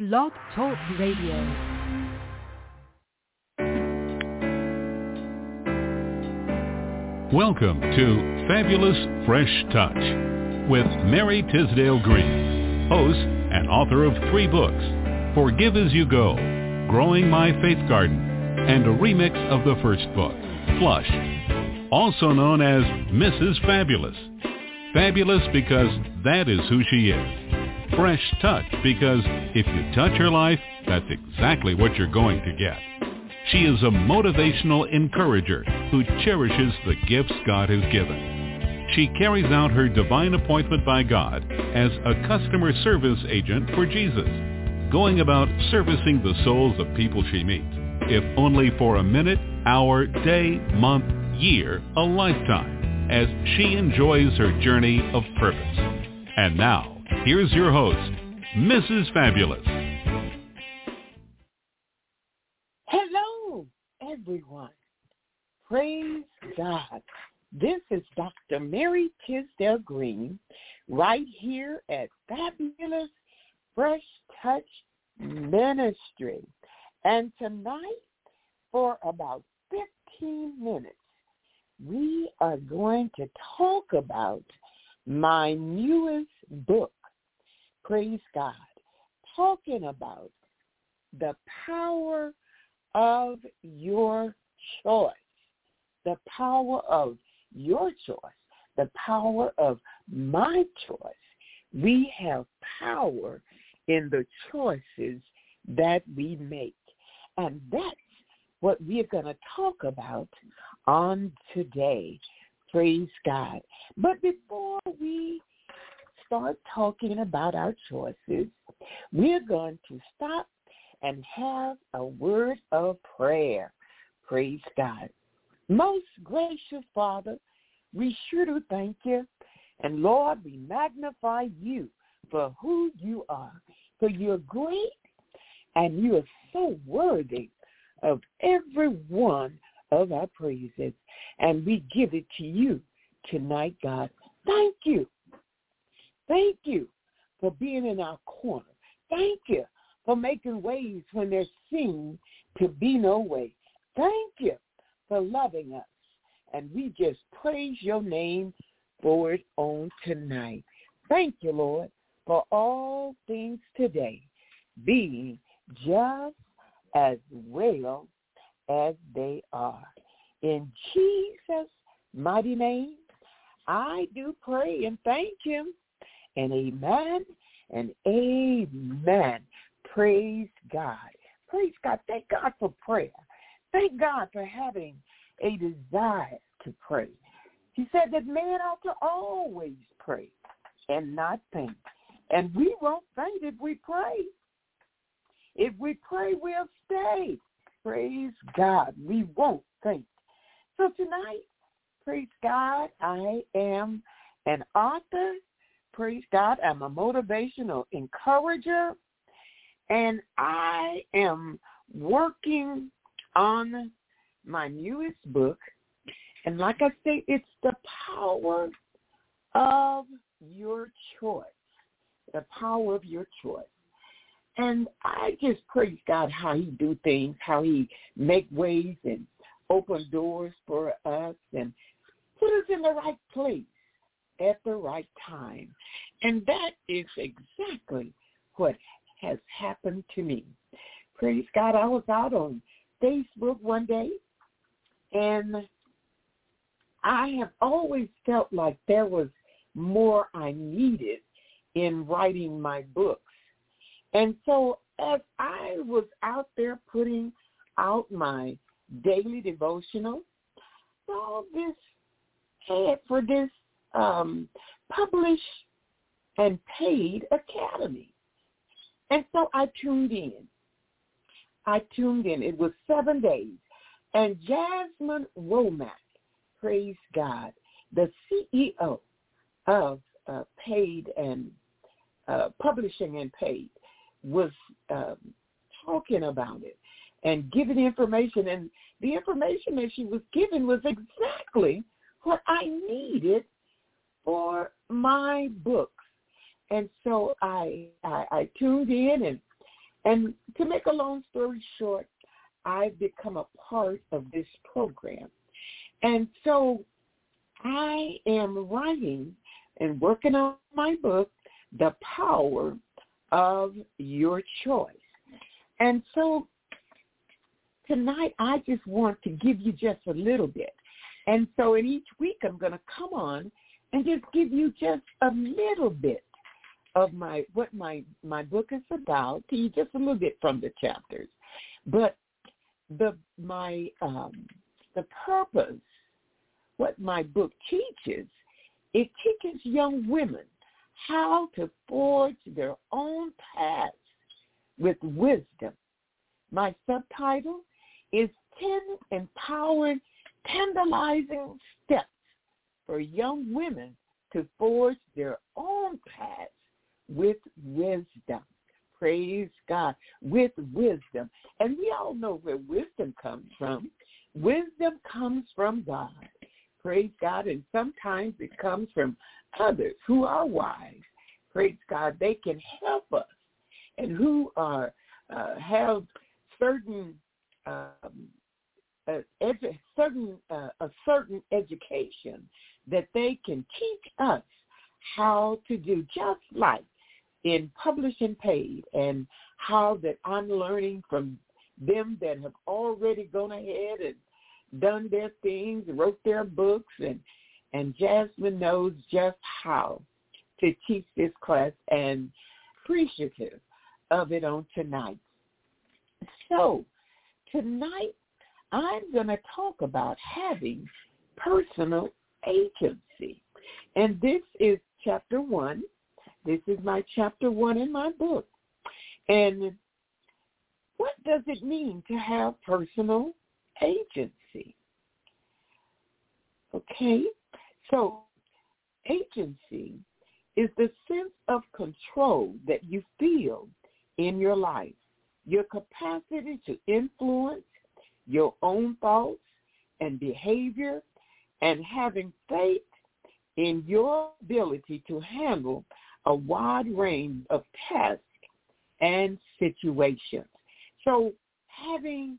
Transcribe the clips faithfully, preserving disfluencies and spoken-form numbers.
Blog Talk Radio. Welcome to Fabulous Fresh Touch with Mary Tisdale Green, host and author of three books, Forgive As You Go, Growing My Faith Garden, and a remix of the first book, Flush, also known as Missus Fabulous. Fabulous because that is who she is. Fresh Touch because if you touch her life, that's exactly what you're going to get. She is a motivational encourager who cherishes the gifts God has given. She carries out her divine appointment by God as a customer service agent for Jesus, going about servicing the souls of people she meets, if only for a minute, hour, day, month, year, a lifetime, as she enjoys her journey of purpose. And now, here's your host, Missus Fabulous. Hello, everyone. Praise God. This is Doctor Mary Tisdale Green, right here at Fabulous Fresh Touch Ministry. And tonight, for about fifteen minutes, we are going to talk about my newest book, praise God, talking about the power of your choice, the power of your choice, the power of my choice. We have power in the choices that we make. And that's what we're going to talk about on today. Praise God. But before we start talking about our choices, we're going to stop and have a word of prayer. Praise God. Most gracious Father, we sure do thank you. And Lord, we magnify you for who you are. For you're great and you are so worthy of every one of our praises. And we give it to you tonight, God. Thank you. Thank you for being in our corner. Thank you for making ways when there seemed to be no way. Thank you for loving us. And we just praise your name for it on tonight. Thank you, Lord, for all things today being just as well as they are. In Jesus' mighty name, I do pray and thank him. And amen and amen. Praise God. Praise God. Thank God for prayer. Thank God for having a desire to pray. He said that man ought to always pray and not faint. And we won't faint if we pray. If we pray, we'll stay. Praise God. We won't faint. So tonight, praise God, I am an author. Praise God, I'm a motivational encourager. And I am working on my newest book. And like I say, it's the power of your choice. The power of your choice. And I just praise God how he do things, how he make ways and open doors for us and put us in the right place at the right time. And that is exactly what has happened to me. Praise God, I was out on Facebook one day, and I have always felt like there was more I needed in writing my books. And so as I was out there putting out my daily devotional, saw this ad for this um, published and paid academy. And so I tuned in. I tuned in. It was seven days. And Jasmine Womack, praise God, the C E O of uh, paid and uh, publishing and paid, was um, talking about it and giving information. And the information that she was giving was exactly what I needed for my books. And so I, I, I tuned in and And to make a long story short, I've become a part of this program. And so I am writing and working on my book, The Power of Your Choice. And so tonight I just want to give you just a little bit. And so in each week I'm going to come on and just give you just a little bit of my what my, my book is about, to you just a little bit from the chapters. But the my um, the purpose, what my book teaches, it teaches young women how to forge their own paths with wisdom. My subtitle is ten Empowering, Tantalizing Steps for Young Women to Forge Their Own Paths with Wisdom. Praise God, with wisdom. And we all know where wisdom comes from. Wisdom comes from God. Praise God. And sometimes it comes from others who are wise. Praise God. They can help us and who are uh, have certain um, uh, edu- certain uh, a certain education that they can teach us how to do, just like in Publishing Paid, and how that I'm learning from them that have already gone ahead and done their things, wrote their books, and and Jasmine knows just how to teach this class, and appreciative of it on tonight. So tonight I'm going to talk about having personal agency. And this is chapter one. This is my chapter one in my book. And what does it mean to have personal agency? Okay, so agency is the sense of control that you feel in your life, your capacity to influence your own thoughts and behavior, and having faith in your ability to handle a wide range of tasks and situations. So having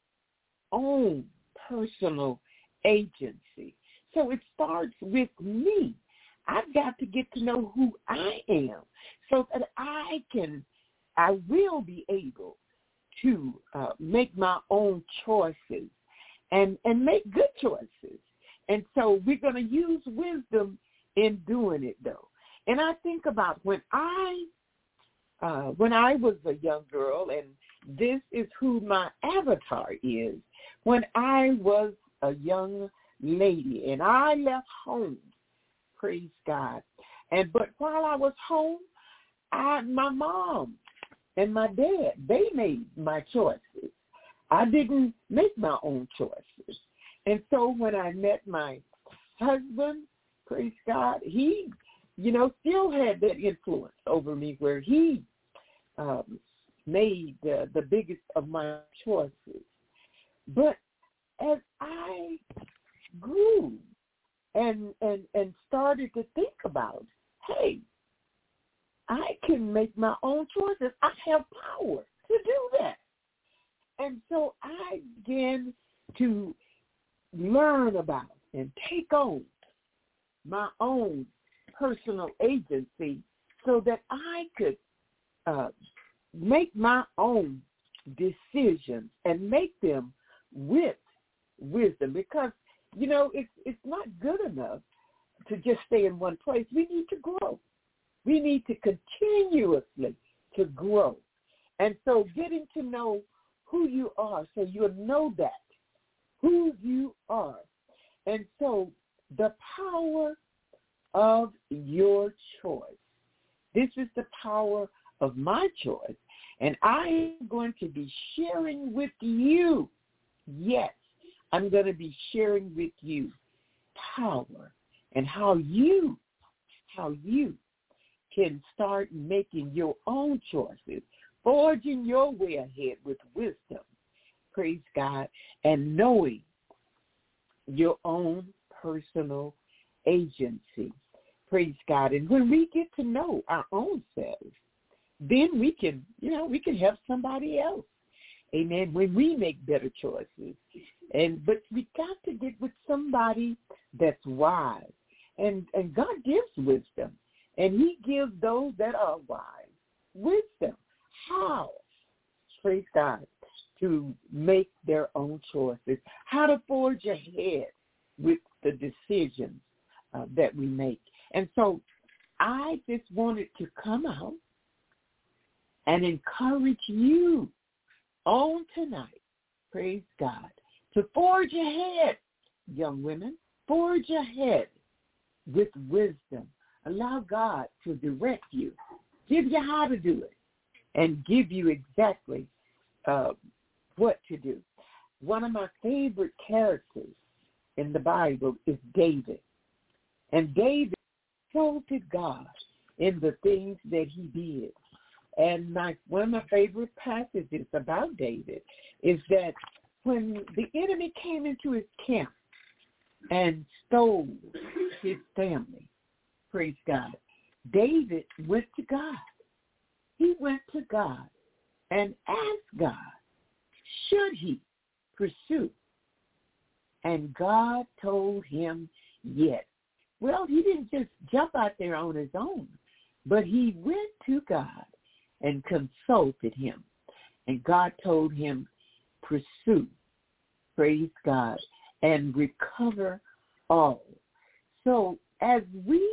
own personal agency. So it starts with me. I've got to get to know who I am so that I can, I will be able to uh, make my own choices and, and make good choices. And so we're going to use wisdom in doing it, though. And I think about when I uh, when I was a young girl, and this is who my avatar is, when I was a young lady and I left home, praise God. And but while I was home, I, my mom and my dad, they made my choices. I didn't make my own choices. And so when I met my husband, praise God, he, you know, still had that influence over me where he um, made uh, the biggest of my choices. But as I grew and, and, and started to think about, hey, I can make my own choices. I have power to do that. And so I began to learn about and take on my own personal agency so that I could uh, make my own decisions and make them with wisdom. Because, you know, it's it's not good enough to just stay in one place. We need to grow. We need to continuously to grow. And so getting to know who you are so you'll know that, who you are. And so the power of your choice. This is the power of my choice. And I am going to be sharing with you, yes, I'm going to be sharing with you power and how you, how you can start making your own choices, forging your way ahead with wisdom, praise God, and knowing your own personal agency, praise God. And when we get to know our own selves, then we can, you know, we can help somebody else. Amen. When we make better choices. And but we got to get with somebody that's wise. And and God gives wisdom. And he gives those that are wise wisdom. How? Praise God. To make their own choices. How to forge ahead with the decisions uh, that we make. And so I just wanted to come out and encourage you on tonight, praise God, to forge ahead, young women, forge ahead with wisdom. Allow God to direct you, give you how to do it, and give you exactly uh, what to do. One of my favorite characters in the Bible is David. And David exalted God in the things that he did. And my, one of my favorite passages about David is that when the enemy came into his camp and stole his family, praise God, David went to God. He went to God and asked God, should he pursue? And God told him yes. Well, he didn't just jump out there on his own, but he went to God and consulted him. And God told him, pursue, praise God, and recover all. So as we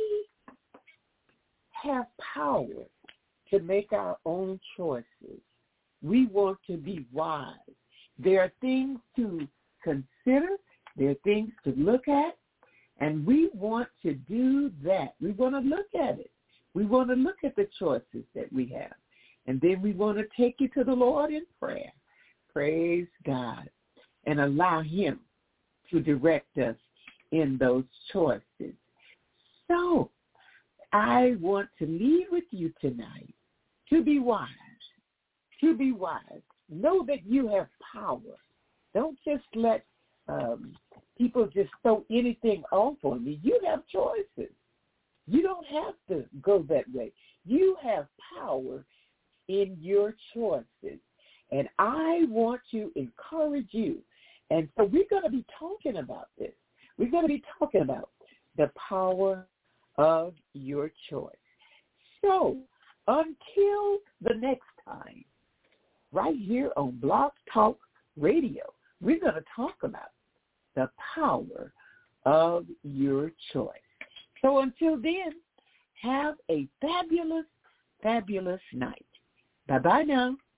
have power to make our own choices, we want to be wise. There are things to consider. There are things to look at. And we want to do that. We want to look at it. We want to look at the choices that we have. And then we want to take you to the Lord in prayer. Praise God. And allow him to direct us in those choices. So I want to leave with you tonight to be wise. To be wise. Know that you have power. Don't just let um, people just throw anything off on you. You have choices. You don't have to go that way. You have power in your choices. And I want to encourage you. And so we're going to be talking about this. We're going to be talking about the power of your choice. So until the next time, right here on Blog Talk Radio, we're going to talk about the power of your choice. So until then, have a fabulous, fabulous night. Bye-bye now.